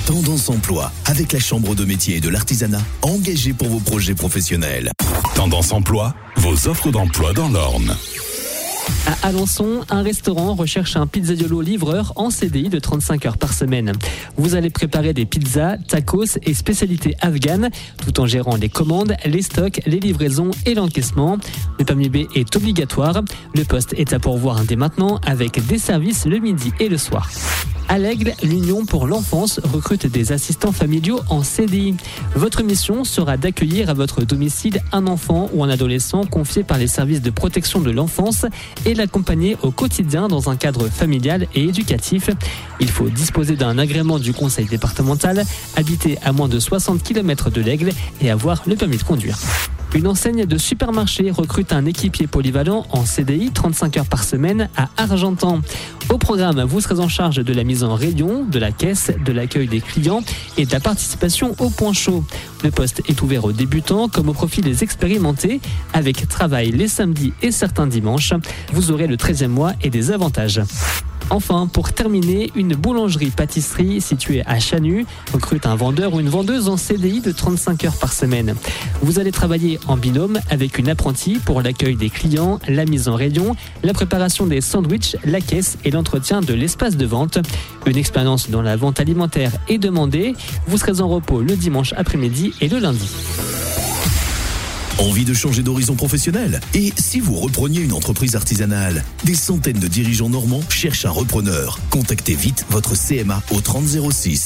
Tendance Emploi, avec la Chambre de métier et de l'artisanat, engagée pour vos projets professionnels. Tendance Emploi, vos offres d'emploi dans l'Orne. À Alençon, un restaurant recherche un pizzaiolo livreur en CDI de 35 heures par semaine. Vous allez préparer des pizzas, tacos et spécialités afghanes, tout en gérant les commandes, les stocks, les livraisons et l'encaissement. Le permis B est obligatoire. Le poste est à pourvoir dès maintenant avec des services le midi et le soir. À l'Aigle, l'Union pour l'enfance recrute des assistants familiaux en CDI. Votre mission sera d'accueillir à votre domicile un enfant ou un adolescent confié par les services de protection de l'enfance et l'accompagner au quotidien dans un cadre familial et éducatif. Il faut disposer d'un agrément du conseil départemental, habiter à moins de 60 km de l'Aigle et avoir le permis de conduire. Une enseigne de supermarché recrute un équipier polyvalent en CDI 35 heures par semaine à Argentan. Au programme, vous serez en charge de la mise en rayon, de la caisse, de l'accueil des clients et de la participation au point chaud. Le poste est ouvert aux débutants comme aux profils expérimentés, avec travail les samedis et certains dimanches. Vous aurez le 13e mois et des avantages. Enfin, pour terminer, une boulangerie-pâtisserie située à Chanu recrute un vendeur ou une vendeuse en CDI de 35 heures par semaine. Vous allez travailler en binôme avec une apprentie pour l'accueil des clients, la mise en rayon, la préparation des sandwichs, la caisse et l'entretien de l'espace de vente. Une expérience dans la vente alimentaire est demandée. Vous serez en repos le dimanche après-midi et le lundi. Envie de changer d'horizon professionnel? Et si vous repreniez une entreprise artisanale? Des centaines de dirigeants normands cherchent un repreneur. Contactez vite votre CMA au 30 06.